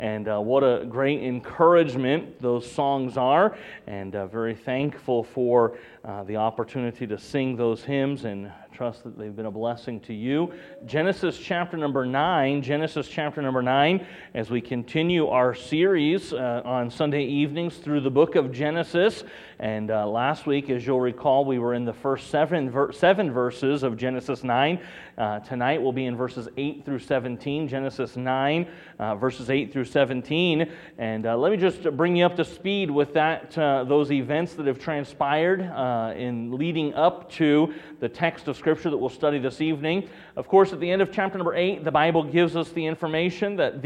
And what a great encouragement those songs are, and very thankful for the opportunity to sing those hymns, and trust that they've been a blessing to you. Genesis chapter number 9, as we continue our series on Sunday evenings through the book of Genesis. And last week, as you'll recall, we were in the first seven verses of Genesis 9. Tonight we'll be in verses 8 through 17, Genesis 9, verses 8 through 17. And let me just bring you up to speed with those events that have transpired in leading up to the text of Scripture that we'll study this evening. Of course, at the end of chapter number 8, the Bible gives us the information that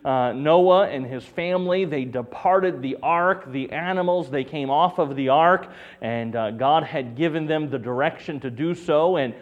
Noah and his family, they departed the ark, the animals, they came off of the ark, and God had given them the direction to do so, and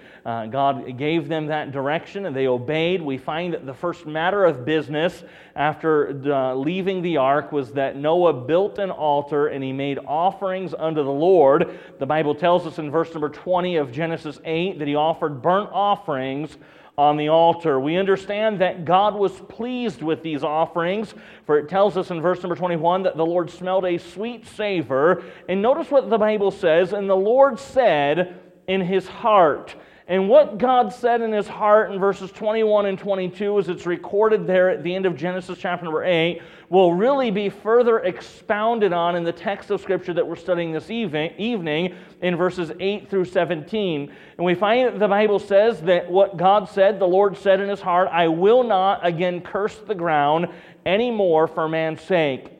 God gave them that direction, and they obeyed. We find that the first matter of business after leaving the ark was that Noah built an altar, and he made offerings unto the Lord. The Bible tells us in verse number 20 of Genesis 8 that he offered burnt offerings on the altar. We understand that God was pleased with these offerings, for it tells us in verse number 21 that the Lord smelled a sweet savor. And notice what the Bible says, and the Lord said in his heart. And what God said in his heart in verses 21 and 22, as it's recorded there at the end of Genesis chapter number 8, will really be further expounded on in the text of Scripture that we're studying this evening in verses 8 through 17. And we find that the Bible says that what God said, the Lord said in his heart, I will not again curse the ground any more for man's sake.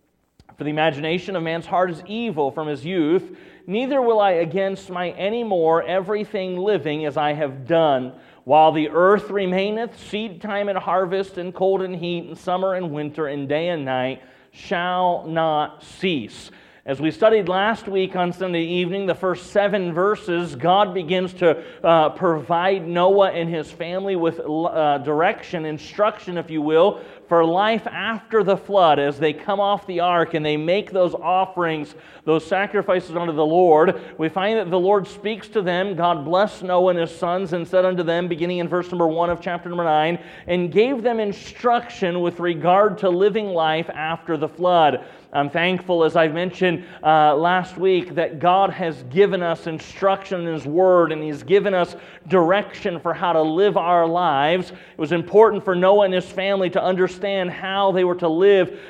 For the imagination of man's heart is evil from his youth. Neither will I again smite any more everything living as I have done. While the earth remaineth, seed time and harvest, and cold and heat, and summer and winter, and day and night shall not cease. As we studied last week on Sunday evening, the first 7 verses, God begins to provide Noah and his family with direction, instruction, if you will, for life after the flood as they come off the ark and they make those offerings, those sacrifices unto the Lord. We find that the Lord speaks to them. God blessed Noah and his sons and said unto them, beginning in verse number 1 of chapter number 9, and gave them instruction with regard to living life after the flood. I'm thankful, as I've mentioned last week, that God has given us instruction in His Word, and He's given us direction for how to live our lives. It was important for Noah and his family to understand how they were to live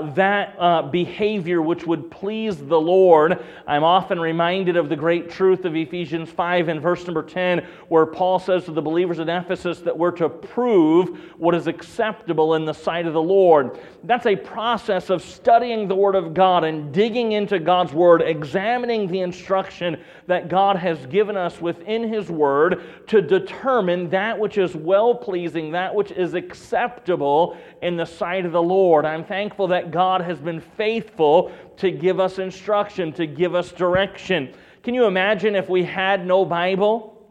that behavior which would please the Lord. I'm often reminded of the great truth of Ephesians 5 and verse number 10, where Paul says to the believers in Ephesus that we're to prove what is acceptable in the sight of the Lord. That's a process of studying the Word of God and digging into God's Word, examining the instruction that God has given us within His Word to determine that which is well-pleasing, that which is acceptable in the sight of the Lord. I'm thankful that God has been faithful to give us instruction, to give us direction. Can you imagine if we had no Bible?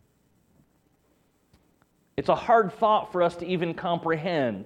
It's a hard thought for us to even comprehend.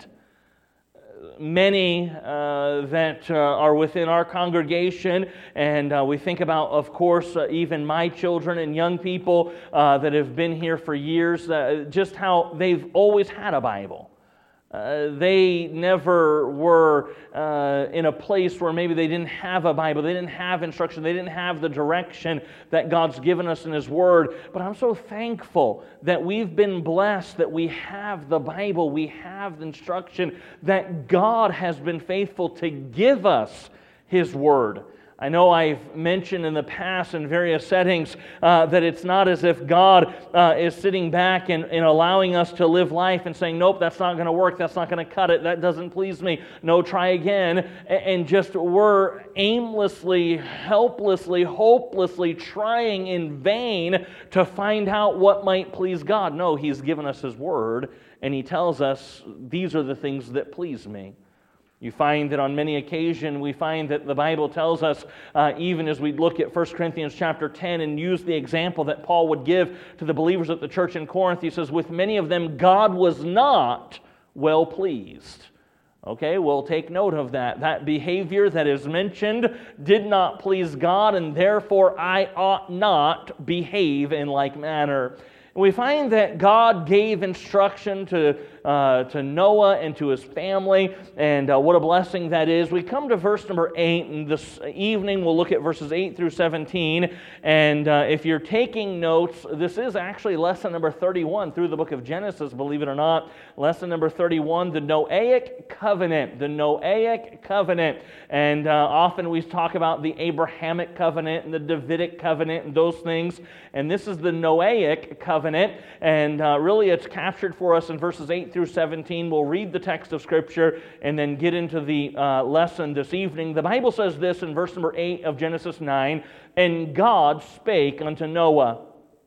Many that are within our congregation, and we think about, of course, even my children and young people that have been here for years, just how they've always had a Bible. They never were in a place where maybe they didn't have a Bible, they didn't have instruction, they didn't have the direction that God's given us in His Word. But I'm so thankful that we've been blessed, that we have the Bible, we have the instruction, that God has been faithful to give us His Word. I know I've mentioned in the past in various settings that it's not as if God is sitting back and allowing us to live life and saying, nope, that's not going to work, that's not going to cut it, that doesn't please me, no, try again, and just we're aimlessly, helplessly, hopelessly trying in vain to find out what might please God. No, He's given us His Word, and He tells us, these are the things that please me. You find that on many occasions, we find that the Bible tells us, even as we look at 1 Corinthians chapter 10 and use the example that Paul would give to the believers at the church in Corinth, he says, with many of them, God was not well pleased. Okay, we'll take note of that. That behavior that is mentioned did not please God, and therefore I ought not behave in like manner. we find that God gave instruction to Noah and to his family, and what a blessing that is. We come to verse number 8, and this evening we'll look at verses 8 through 17. And if you're taking notes, this is actually lesson number 31 through the book of Genesis, believe it or not. Lesson number 31, the Noahic covenant. The Noahic covenant. And often we talk about the Abrahamic covenant and the Davidic covenant and those things. And this is the Noahic covenant. And really it's captured for us in verses 8 through 17. We'll read the text of Scripture and then get into the lesson this evening. The Bible says this in verse number 8 of Genesis 9, "And God spake unto Noah,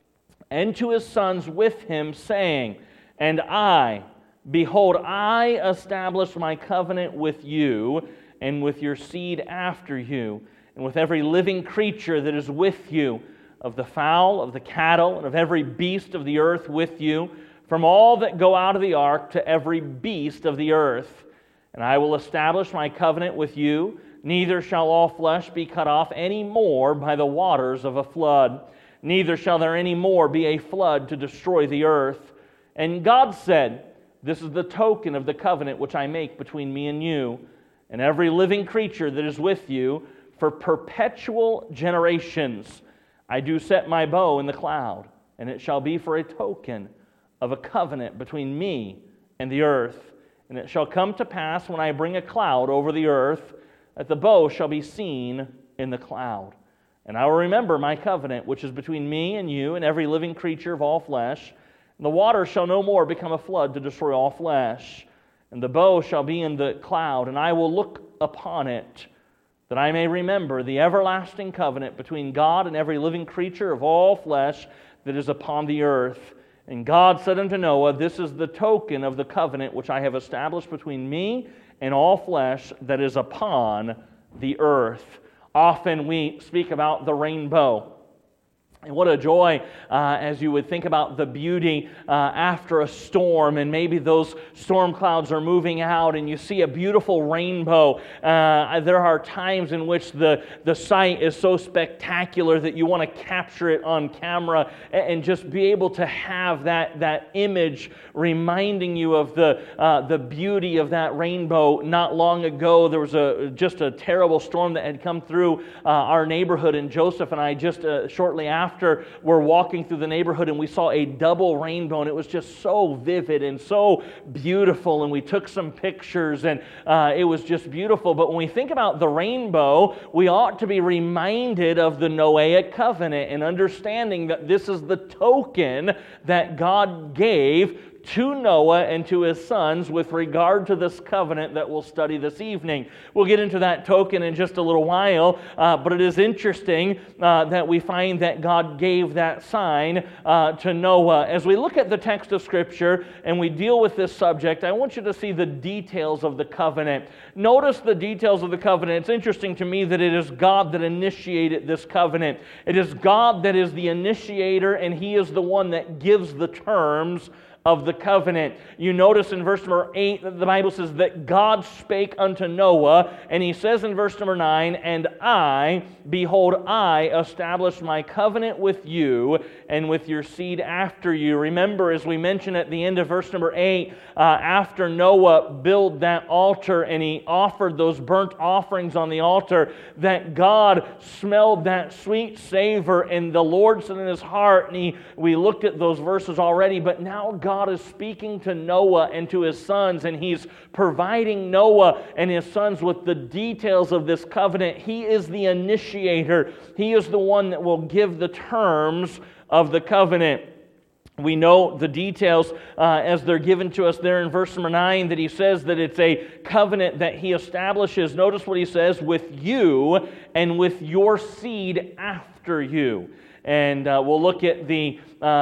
and to his sons with him, saying, And I, behold, I establish my covenant with you, and with your seed after you, and with every living creature that is with you, of the fowl, of the cattle, and of every beast of the earth with you, from all that go out of the ark to every beast of the earth. And I will establish my covenant with you, neither shall all flesh be cut off any more by the waters of a flood, neither shall there any more be a flood to destroy the earth. And God said, This is the token of the covenant which I make between me and you, and every living creature that is with you, for perpetual generations. I do set my bow in the cloud, and it shall be for a token of a covenant between me and the earth. And it shall come to pass when I bring a cloud over the earth, that the bow shall be seen in the cloud. And I will remember my covenant, which is between me and you and every living creature of all flesh. And the water shall no more become a flood to destroy all flesh. And the bow shall be in the cloud, and I will look upon it, that I may remember the everlasting covenant between God and every living creature of all flesh that is upon the earth. And God said unto Noah, This is the token of the covenant which I have established between me and all flesh that is upon the earth. Often we speak about the rainbow. And what a joy as you would think about the beauty after a storm, and maybe those storm clouds are moving out and you see a beautiful rainbow. There are times in which the sight is so spectacular that you want to capture it on camera and just be able to have that image reminding you of the beauty of that rainbow. Not long ago, there was just a terrible storm that had come through our neighborhood, and Joseph and I just shortly after we're walking through the neighborhood, and we saw a double rainbow, and it was just so vivid and so beautiful, and we took some pictures, and it was just beautiful. But when we think about the rainbow, we ought to be reminded of the Noahic covenant and understanding that this is the token that God gave to Noah and to his sons with regard to this covenant that we'll study this evening. We'll get into that token in just a little while, but it is interesting that we find that God gave that sign to Noah. As we look at the text of Scripture and we deal with this subject, I want you to see the details of the covenant. Notice the details of the covenant. It's interesting to me that it is God that initiated this covenant. It is God that is the initiator, and He is the one that gives the terms of the covenant. You notice in verse number 8 that the Bible says that God spake unto Noah, and He says in verse number 9, And I, behold, I establish my covenant with you and with your seed after you. Remember, as we mentioned at the end of verse number 8, after Noah built that altar and he offered those burnt offerings on the altar, that God smelled that sweet savor, and the Lord said in His heart, and we looked at those verses already, but now God is speaking to Noah and to his sons, and He's providing Noah and his sons with the details of this covenant. He is the initiator. He is the one that will give the terms of the covenant. We know the details as they're given to us there in verse number 9, that He says that it's a covenant that He establishes. Notice what He says, with you and with your seed after you. And we'll look at the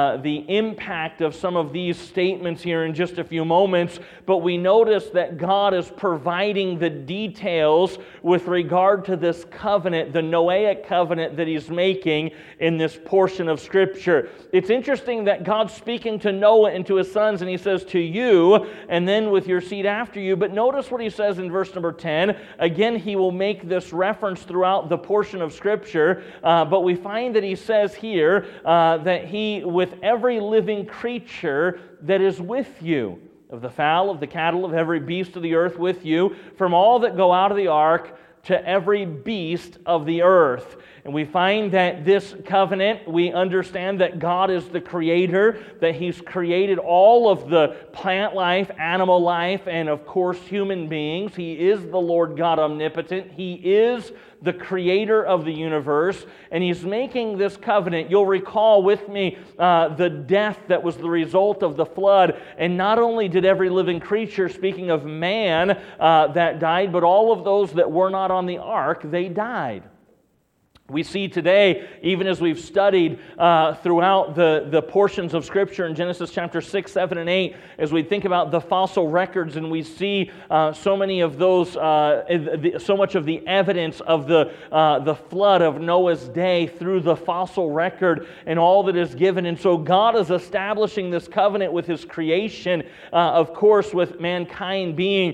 impact of some of these statements here in just a few moments. But we notice that God is providing the details with regard to this covenant, the Noahic covenant that He's making in this portion of Scripture. It's interesting that God's speaking to Noah and to his sons, and He says, to you, and then with your seed after you. But notice what He says in verse number 10. Again, He will make this reference throughout the portion of Scripture, but we find that He says, says here that He, with every living creature that is with you, of the fowl, of the cattle, of every beast of the earth with you, from all that go out of the ark to every beast of the earth. And we find that this covenant, we understand that God is the creator, that He's created all of the plant life, animal life, and of course human beings. He is the Lord God omnipotent. He is the creator of the universe, and He's making this covenant. You'll recall with me the death that was the result of the flood, and not only did every living creature, speaking of man, that died, but all of those that were not on the ark, they died. We see today, even as we've studied throughout the portions of Scripture in Genesis chapter 6, 7, and 8, as we think about the fossil records, and we see so many of those, so much of the evidence of the flood of Noah's day through the fossil record and all that is given. And so God is establishing this covenant with His creation, of course, with mankind being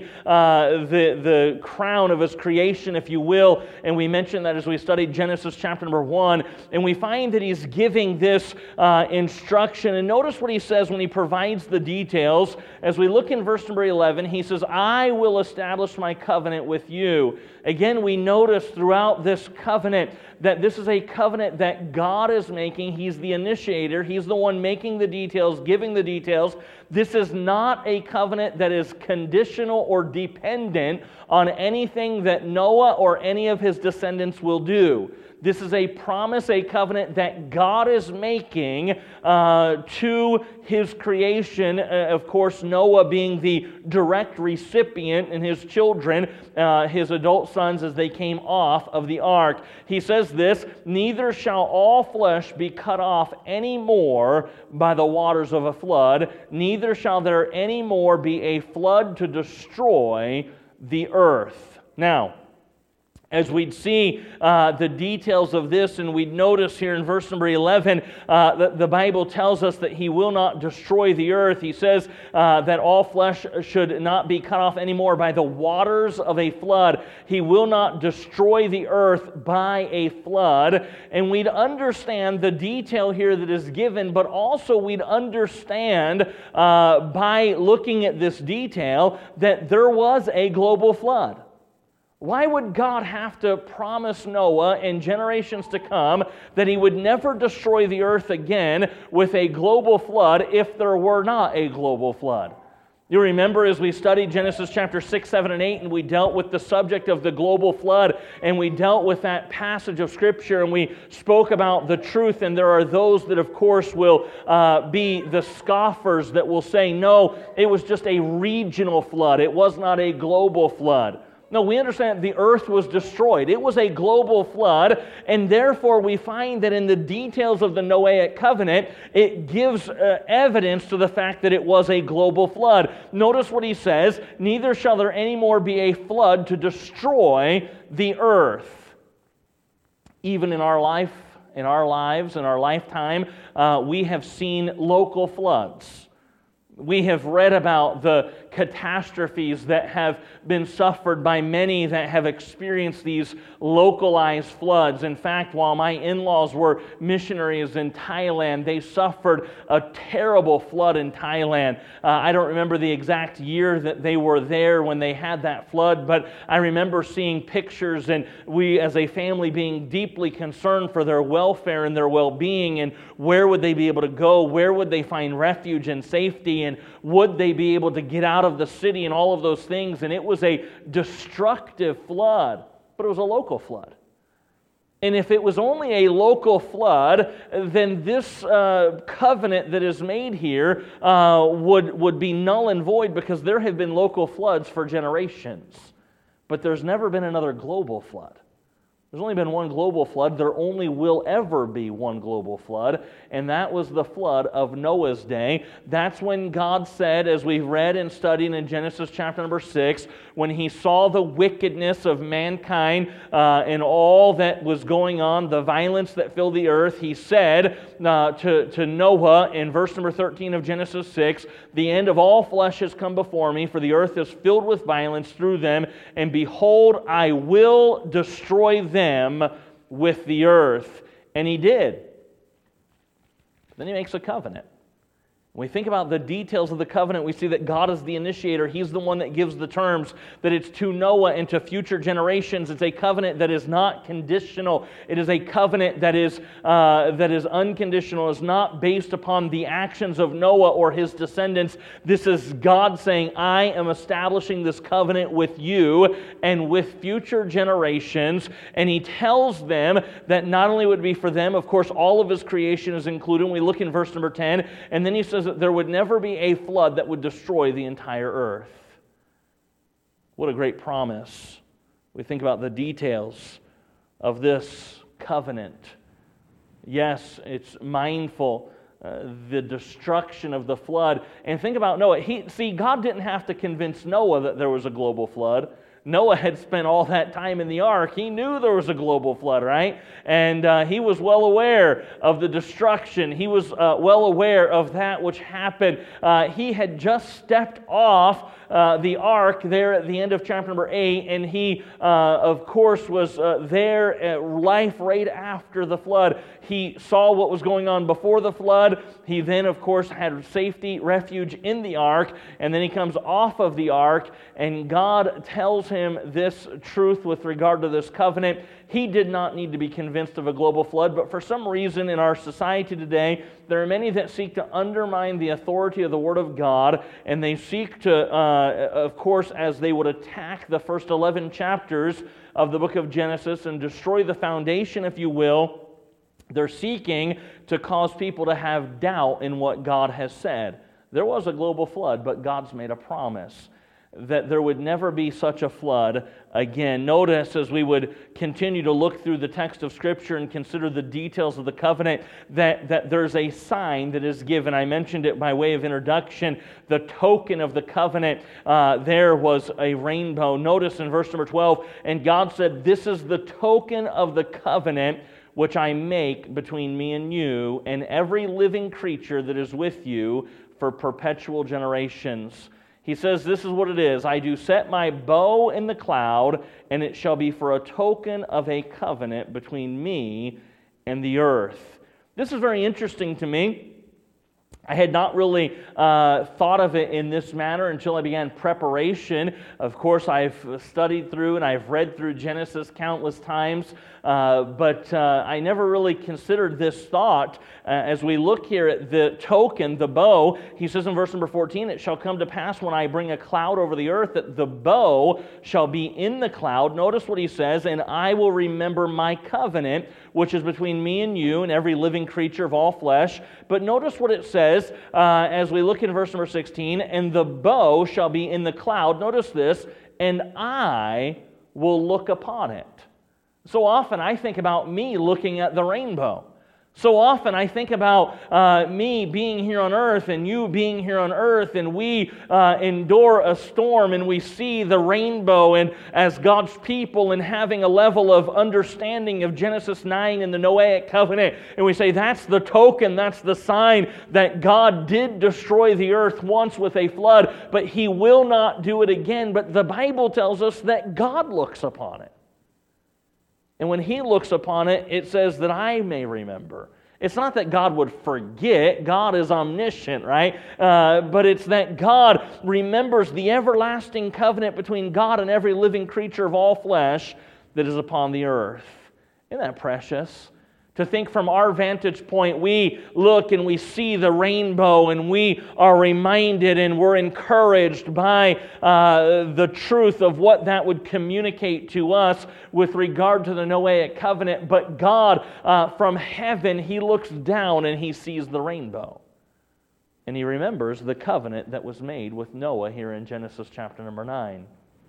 the crown of His creation, if you will. And we mentioned that as we studied Genesis chapter number 1, and we find that He's giving this instruction. And notice what He says when He provides the details. As we look in verse number 11, He says, I will establish my covenant with you. Again, we notice throughout this covenant that this is a covenant that God is making. He's the initiator. He's the one making the details, giving the details. This is not a covenant that is conditional or dependent on anything that Noah or any of his descendants will do. This is a promise, a covenant that God is making to His creation. Of course, Noah being the direct recipient, and his children, his adult sons, as they came off of the ark. He says this, neither shall all flesh be cut off any more by the waters of a flood, neither shall there any more be a flood to destroy the earth. Now, as we'd see the details of this, and we'd notice here in verse number 11, the Bible tells us that He will not destroy the earth. He says that all flesh should not be cut off anymore by the waters of a flood. He will not destroy the earth by a flood. And we'd understand the detail here that is given, but also we'd understand by looking at this detail that there was a global flood. Why would God have to promise Noah and generations to come that He would never destroy the earth again with a global flood if there were not a global flood? You remember as we studied Genesis chapter 6, 7, and 8, and we dealt with the subject of the global flood, and we dealt with that passage of Scripture, and we spoke about the truth, and there are those that, of course, will be the scoffers that will say, no, it was just a regional flood. It was not a global flood. No, we understand the earth was destroyed. It was a global flood, and therefore we find that in the details of the Noahic covenant, it gives evidence to the fact that it was a global flood. Notice what he says, neither shall there any more be a flood to destroy the earth. Even in our life, in our lives, in our lifetime, we have seen local floods. We have read about the catastrophes that have been suffered by many that have experienced these localized floods. In fact, while my in-laws were missionaries in Thailand, they suffered a terrible flood in Thailand. I don't remember the exact year that they were there when they had that flood, but I remember seeing pictures, and we as a family being deeply concerned for their welfare and their well-being, and where would they be able to go, where would they find refuge and safety, and would they be able to get out of the city and all of those things. And it was a destructive flood, but it was a local flood. And if it was only a local flood, then this covenant that is made here would be null and void, because there have been local floods for generations. But there's never been another global flood. There's only been one global flood. There only will ever be one global flood, and that was the flood of Noah's day. That's when God said, as we read and studied in Genesis chapter number 6, when He saw the wickedness of mankind and all that was going on, the violence that filled the earth, He said to Noah in verse number 13 of Genesis 6, "The end of all flesh has come before me, for the earth is filled with violence through them, and behold, I will destroy them with the earth." And He did. Then he makes a covenant. When we think about the details of the covenant, we see that God is the initiator. He's the one that gives the terms, that it's to Noah and to future generations. It's a covenant that is not conditional. It is a covenant that is unconditional. It's not based upon the actions of Noah or his descendants. This is God saying, I am establishing this covenant with you and with future generations. And he tells them that not only would it be for them, of course, all of his creation is included. We look in verse number 10, and then he says that there would never be a flood that would destroy the entire earth. What a great promise. We think about the details of this covenant. Yes, it's mindful, the destruction of the flood. And think about Noah. God didn't have to convince Noah that there was a global flood. Noah had spent all that time in the ark. He knew there was a global flood, right? And he was well aware of the destruction. He was well aware of that which happened. He had just stepped off the ark there at the end of chapter number 8, and he, of course, was there at life right after the flood. He saw what was going on before the flood. He then, of course, had safety, refuge in the ark, and then he comes off of the ark, and God tells him this truth with regard to this covenant. He did not need to be convinced of a global flood, but for some reason in our society today, there are many that seek to undermine the authority of the Word of God, and they seek to, of course, as they would attack the first 11 chapters of the book of Genesis and destroy the foundation, if you will, they're seeking to cause people to have doubt in what God has said. There was a global flood, but God's made a promise that there would never be such a flood again. Notice as we would continue to look through the text of Scripture and consider the details of the covenant that there's a sign that is given. I mentioned it by way of introduction. The token of the covenant, there was a rainbow. Notice in verse number 12, and God said, "This is the token of the covenant which I make between me and you and every living creature that is with you for perpetual generations." He says, this is what it is. I do set my bow in the cloud, and it shall be for a token of a covenant between me and the earth. This is very interesting to me. I had not really thought of it in this manner until I began preparation. Of course, I've studied through and I've read through Genesis countless times, but I never really considered this thought. As we look here at the token, the bow, he says in verse number 14, "It shall come to pass when I bring a cloud over the earth that the bow shall be in the cloud." Notice what he says, "And I will remember my covenant, which is between me and you and every living creature of all flesh." But notice what it says as we look in verse number 16, "And the bow shall be in the cloud." Notice this, "And I will look upon it." So often I think about me looking at the rainbow. So often I think about me being here on earth and you being here on earth, and we endure a storm and we see the rainbow and as God's people and having a level of understanding of Genesis 9 and the Noahic covenant, and we say that's the token, that's the sign that God did destroy the earth once with a flood, but He will not do it again. But the Bible tells us that God looks upon it. And when He looks upon it, it says that I may remember. It's not that God would forget. God is omniscient, right? But it's that God remembers the everlasting covenant between God and every living creature of all flesh that is upon the earth. Isn't that precious? To think from our vantage point, we look and we see the rainbow and we are reminded and we're encouraged by the truth of what that would communicate to us with regard to the Noahic covenant. But God, from heaven, He looks down and He sees the rainbow. And He remembers the covenant that was made with Noah here in Genesis chapter number 9.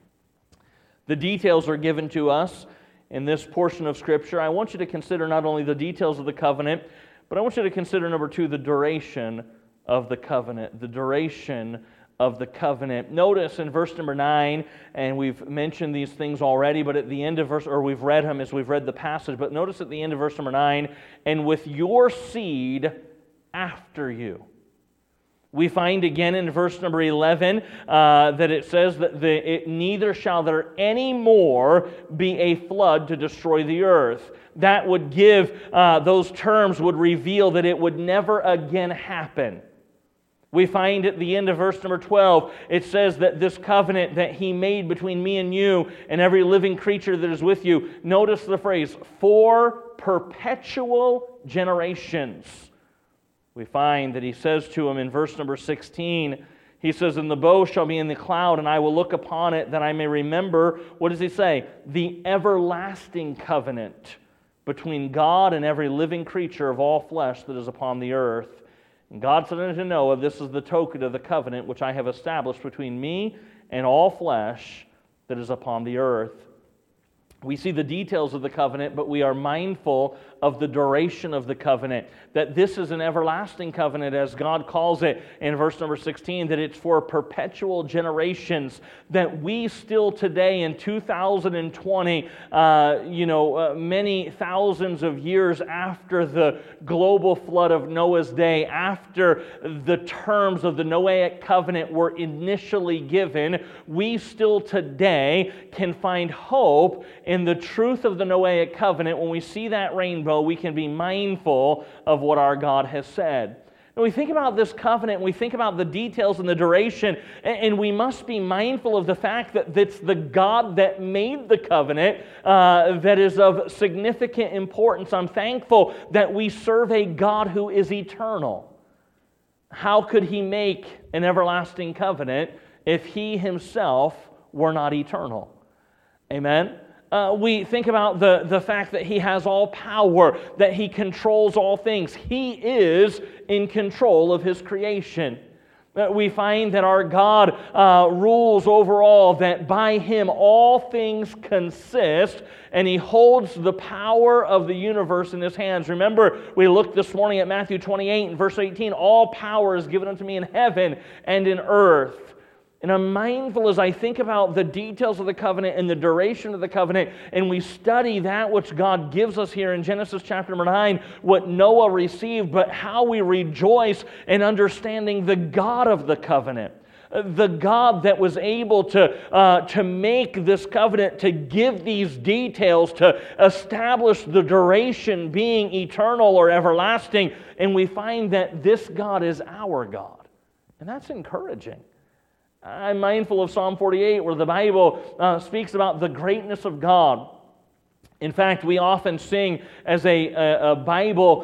The details are given to us in this portion of Scripture. I want you to consider not only the details of the covenant, but I want you to consider, number 2, the duration of the covenant. The duration of the covenant. Notice in verse number 9, and we've mentioned these things already, but at the end of verse, or we've read them as we've read the passage, but notice at the end of verse number 9, "And with your seed after you." We find again in verse number 11 that it says that neither shall there any more be a flood to destroy the earth. That would give, those terms would reveal that it would never again happen. We find at the end of verse number 12, it says that this covenant that He made between me and you and every living creature that is with you, notice the phrase, for perpetual generations. We find that He says to him in verse number 16, He says, and the bow shall be in the cloud, and I will look upon it that I may remember, what does He say? The everlasting covenant between God and every living creature of all flesh that is upon the earth. And God said unto Noah, this is the token of the covenant which I have established between me and all flesh that is upon the earth. We see the details of the covenant, but we are mindful of the duration of the covenant, that this is an everlasting covenant, as God calls it in verse number 16, that it's for perpetual generations, that we still today in 2020, many thousands of years after the global flood of Noah's day, after the terms of the Noahic covenant were initially given, we still today can find hope in the truth of the Noahic covenant. When we see that rainbow, we can be mindful of what our God has said. When we think about this covenant, we think about the details and the duration, and we must be mindful of the fact that it's the God that made the covenant that is of significant importance. I'm thankful that we serve a God who is eternal. How could He make an everlasting covenant if He Himself were not eternal? Amen? We think about the fact that He has all power, that He controls all things. He is in control of His creation. We find that our God rules over all, that by Him all things consist, and He holds the power of the universe in His hands. Remember, we looked this morning at Matthew 28 and verse 18, all power is given unto me in heaven and in earth. And I'm mindful as I think about the details of the covenant and the duration of the covenant, and we study that which God gives us here in Genesis chapter number 9, what Noah received, but how we rejoice in understanding the God of the covenant. The God that was able to make this covenant, to give these details, to establish the duration being eternal or everlasting. And we find that this God is our God. And that's encouraging. I'm mindful of Psalm 48, where the Bible speaks about the greatness of God. In fact, we often sing as a Bible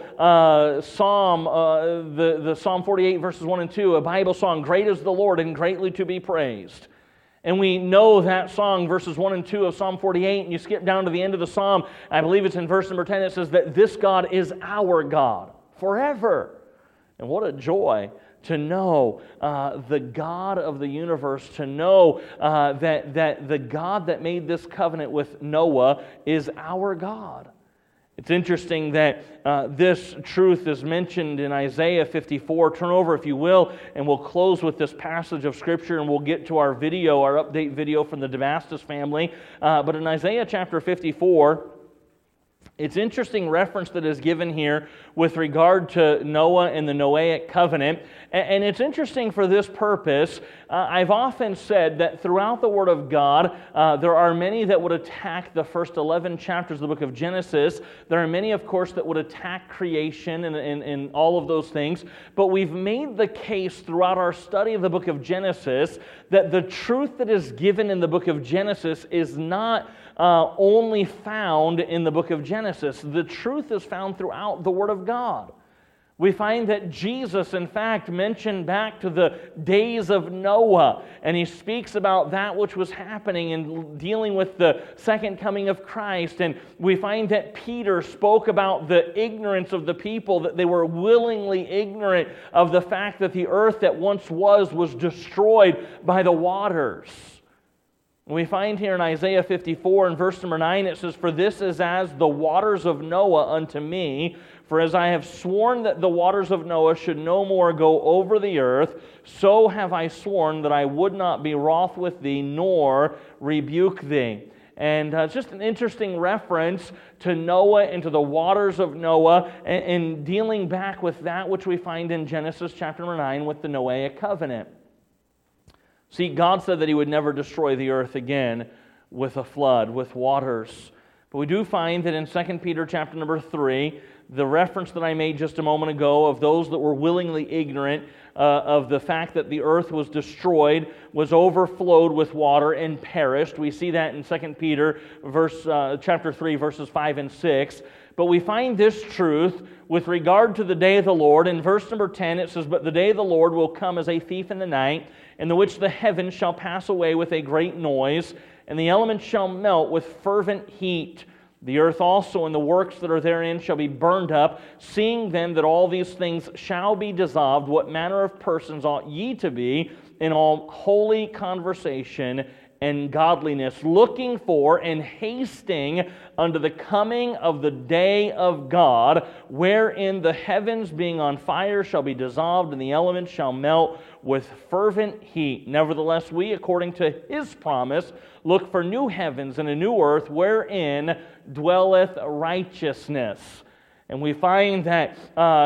psalm, the Psalm 48 verses 1 and 2, a Bible song, great is the Lord and greatly to be praised. And we know that song, verses 1 and 2 of Psalm 48, and you skip down to the end of the psalm, I believe it's in verse number 10, it says that this God is our God forever. And what a joy to know the God of the universe, to know that the God that made this covenant with Noah is our God. It's interesting that this truth is mentioned in Isaiah 54. Turn over, if you will, and we'll close with this passage of Scripture, and we'll get to our video, our update video from the Devastus family. But in Isaiah chapter 54, it's interesting reference that is given here with regard to Noah and the Noahic covenant. And it's interesting for this purpose. I've often said that throughout the Word of God, there are many that would attack the first 11 chapters of the book of Genesis. There are many, of course, that would attack creation and all of those things. But we've made the case throughout our study of the book of Genesis that the truth that is given in the book of Genesis is not only found in the book of Genesis. The truth is found throughout the Word of God. We find that Jesus, in fact, mentioned back to the days of Noah, and He speaks about that which was happening and dealing with the second coming of Christ. And we find that Peter spoke about the ignorance of the people, that they were willingly ignorant of the fact that the earth that once was destroyed by the waters. We find here in Isaiah 54 and verse number 9, it says, for this is as the waters of Noah unto me, for as I have sworn that the waters of Noah should no more go over the earth, so have I sworn that I would not be wroth with thee, nor rebuke thee. And it's just an interesting reference to Noah and to the waters of Noah, and dealing back with that which we find in Genesis chapter number 9 with the Noahic covenant. See, God said that He would never destroy the earth again with a flood, with waters. But we do find that in 2 Peter chapter number 3, the reference that I made just a moment ago of those that were willingly ignorant of the fact that the earth was destroyed, was overflowed with water and perished. We see that in 2 Peter chapter 3, verses 5 and 6. But we find this truth with regard to the day of the Lord. In verse number 10, it says, "But the day of the Lord will come as a thief in the night, in the which the heavens shall pass away with a great noise, and the elements shall melt with fervent heat. The earth also and the works that are therein shall be burned up. Seeing then that all these things shall be dissolved, what manner of persons ought ye to be in all holy conversation and godliness, looking for and hasting unto the coming of the day of God, wherein the heavens being on fire shall be dissolved, and the elements shall melt with fervent heat. Nevertheless, we, according to His promise, look for new heavens and a new earth, wherein dwelleth righteousness." And we find that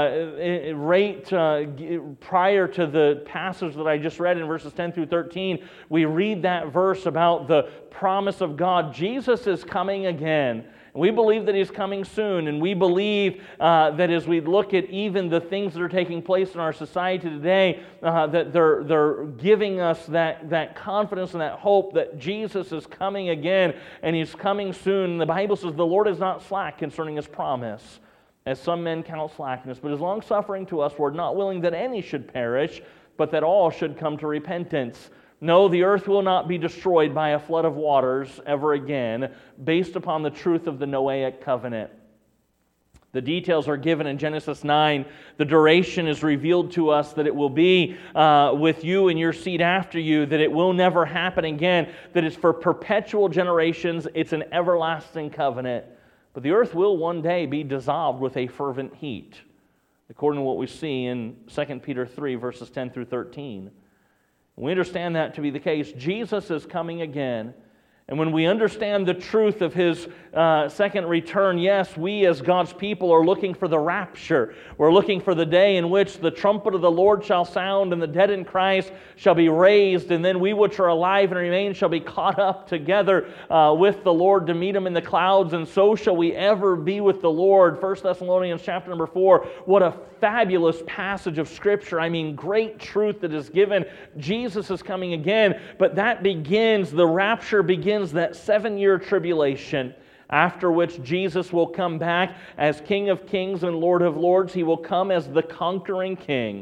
prior to the passage that I just read in verses 10 through 13, we read that verse about the promise of God. Jesus is coming again. We believe that He's coming soon, and we believe that as we look at even the things that are taking place in our society today, that they're giving us that confidence and that hope that Jesus is coming again, and He's coming soon. And the Bible says the Lord is not slack concerning His promise, as some men count slackness, but is long-suffering to us, word, not willing that any should perish, but that all should come to repentance. No, the earth will not be destroyed by a flood of waters ever again, based upon the truth of the Noahic covenant. The details are given in Genesis 9. The duration is revealed to us that it will be with you and your seed after you, that it will never happen again, that it's for perpetual generations, it's an everlasting covenant. But the earth will one day be dissolved with a fervent heat, according to what we see in 2 Peter 3, verses 10 through 13. We understand that to be the case. Jesus is coming again. And when we understand the truth of His second return, yes, we as God's people are looking for the rapture. We're looking for the day in which the trumpet of the Lord shall sound, and the dead in Christ shall be raised, and then we which are alive and remain shall be caught up together with the Lord to meet Him in the clouds, and so shall we ever be with the Lord. 1 Thessalonians chapter number 4, what a fabulous passage of Scripture. I mean, great truth that is given. Jesus is coming again, but that begins, the rapture begins that 7-year tribulation, after which Jesus will come back as King of Kings and Lord of Lords. He will come as the conquering King.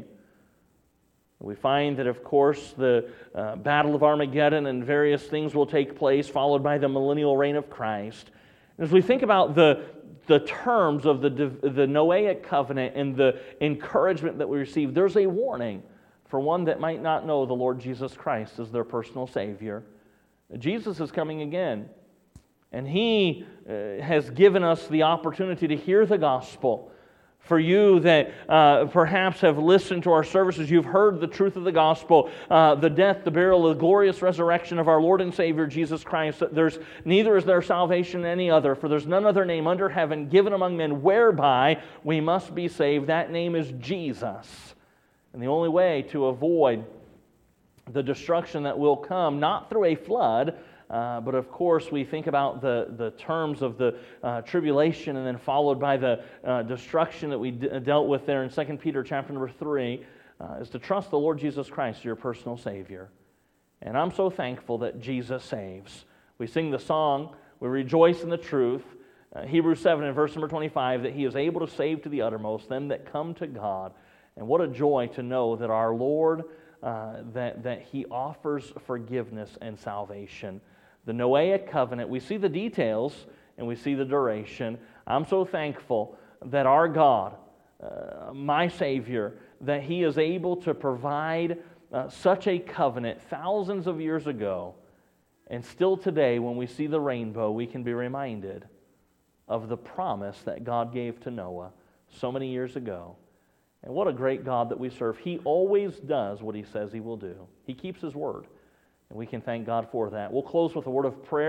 We find that, of course, the Battle of Armageddon and various things will take place, followed by the millennial reign of Christ. And as we think about the terms of the Noahic covenant and the encouragement that we receive, there's a warning for one that might not know the Lord Jesus Christ as their personal Savior. Jesus is coming again, and He has given us the opportunity to hear the gospel. For you that perhaps have listened to our services, you've heard the truth of the gospel, the death, the burial, the glorious resurrection of our Lord and Savior Jesus Christ. Neither is there salvation in any other, for there's none other name under heaven given among men whereby we must be saved. That name is Jesus. And the only way to avoid the destruction that will come, not through a flood, but of course we think about the terms of the tribulation, and then followed by the destruction that we dealt with there in 2 Peter chapter number 3, is to trust the Lord Jesus Christ as your personal Savior. And I'm so thankful that Jesus saves. We sing the song, we rejoice in the truth, Hebrews 7 and verse number 25, that He is able to save to the uttermost them that come to God. And what a joy to know that our Lord, that He offers forgiveness and salvation. The Noahic covenant, we see the details and we see the duration. I'm so thankful that our God, my Savior, that He is able to provide such a covenant thousands of years ago, and still today when we see the rainbow, we can be reminded of the promise that God gave to Noah so many years ago. And what a great God that we serve. He always does what He says He will do. He keeps His word. And we can thank God for that. We'll close with a word of prayer,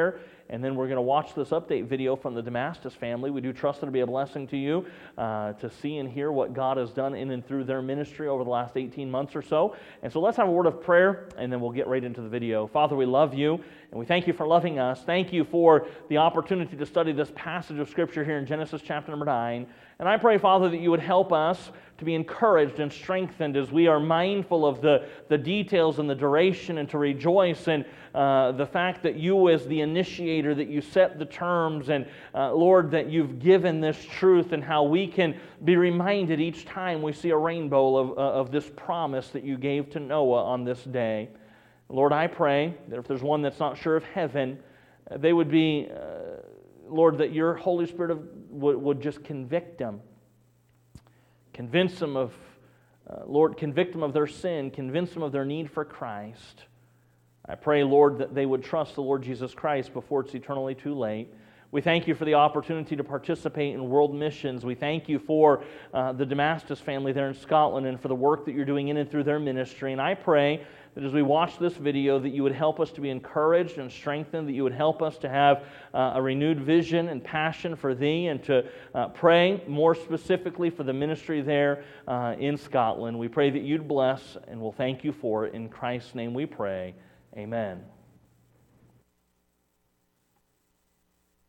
and then we're going to watch this update video from the Damascus family. We do trust it to be a blessing to you to see and hear what God has done in and through their ministry over the last 18 months or so. And so let's have a word of prayer, and then we'll get right into the video. Father, we love you, and we thank you for loving us. Thank you for the opportunity to study this passage of Scripture here in Genesis chapter number 9. And I pray, Father, that you would help us to be encouraged and strengthened as we are mindful of the details and the duration, and to rejoice in the fact that you as the initiator, that you set the terms, and Lord, that you've given this truth, and how we can be reminded each time we see a rainbow of this promise that you gave to Noah on this day. Lord, I pray that if there's one that's not sure of heaven, they would be, Lord, that your Holy Spirit would just convict them. Convince them of, Lord, convict them of their sin. Convince them of their need for Christ. I pray, Lord, that they would trust the Lord Jesus Christ before it's eternally too late. We thank you for the opportunity to participate in world missions. We thank you for the Damascus family there in Scotland, and for the work that you're doing in and through their ministry. And I pray that as we watch this video, that you would help us to be encouraged and strengthened, that you would help us to have a renewed vision and passion for thee, and to pray more specifically for the ministry there in Scotland. We pray that you'd bless, and we'll thank you for it. In Christ's name we pray. Amen.